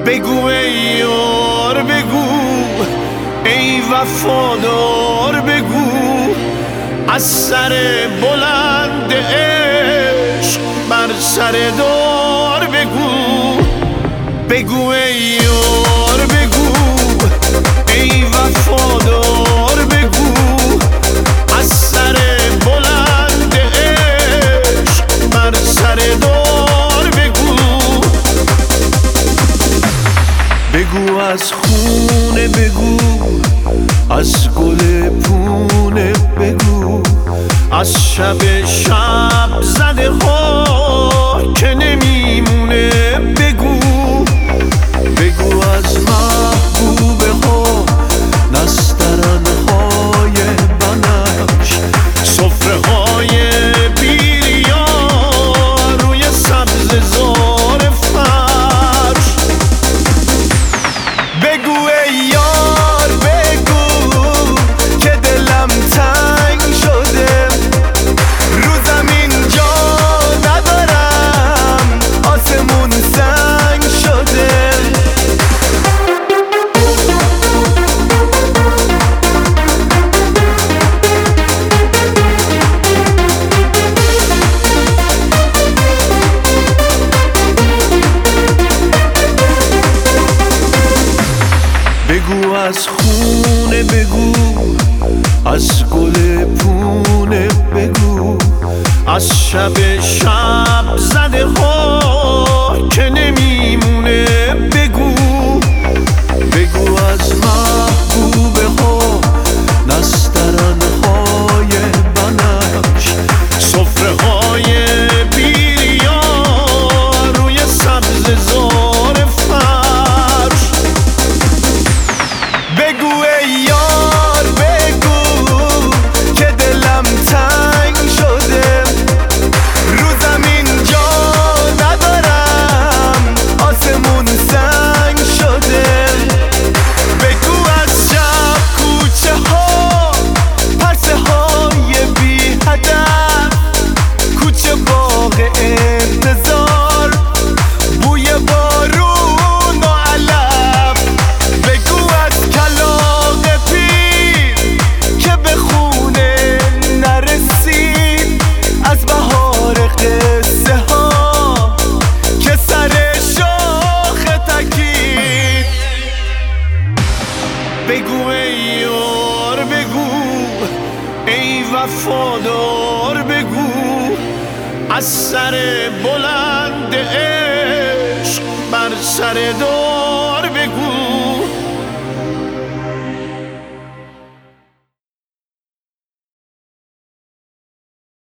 بگو ای یار بگو، ای وفادار بگو، از سر بلند عشق بر سر دار بگو. بگو ای یار بگو، ای وفادار بگو، از سر بلند عشق بر سر دار بگو. بگو از خونه بگو، از گل پونه بگو، از شب زده ها که نمیمونه بگو. بگو از محبوبه ها نسترن های بنفش، سفره های بیریا روی سبز زار فرش. بگو ای یار بگو که دلم تنگ شده، رو زمین جا ندارم، آسمون سنگ شده. بگو از خونه بگو، از گل پونه بگو، از شب زده ها که نمیمونه بگو. بگو از محبوبه ها نسترن های بنفش، سفره های بیریا روی سبز زار فرش. بگو ای یار بگو که دلم تنگ شده، رو زمین جا ندارم، آسمون سنگ شده. بگو از شب کوچه ها پرسه های بی هدف، کوچه باغ انتظار، بوی بارون و علف. بگو از کلاغ پیر که به خونه نرسید، از بهار قصه ها که سر شاخ تکید. بگو ای یار بگو، ای وفادار بگو، از سر بلند عشق بر سر دار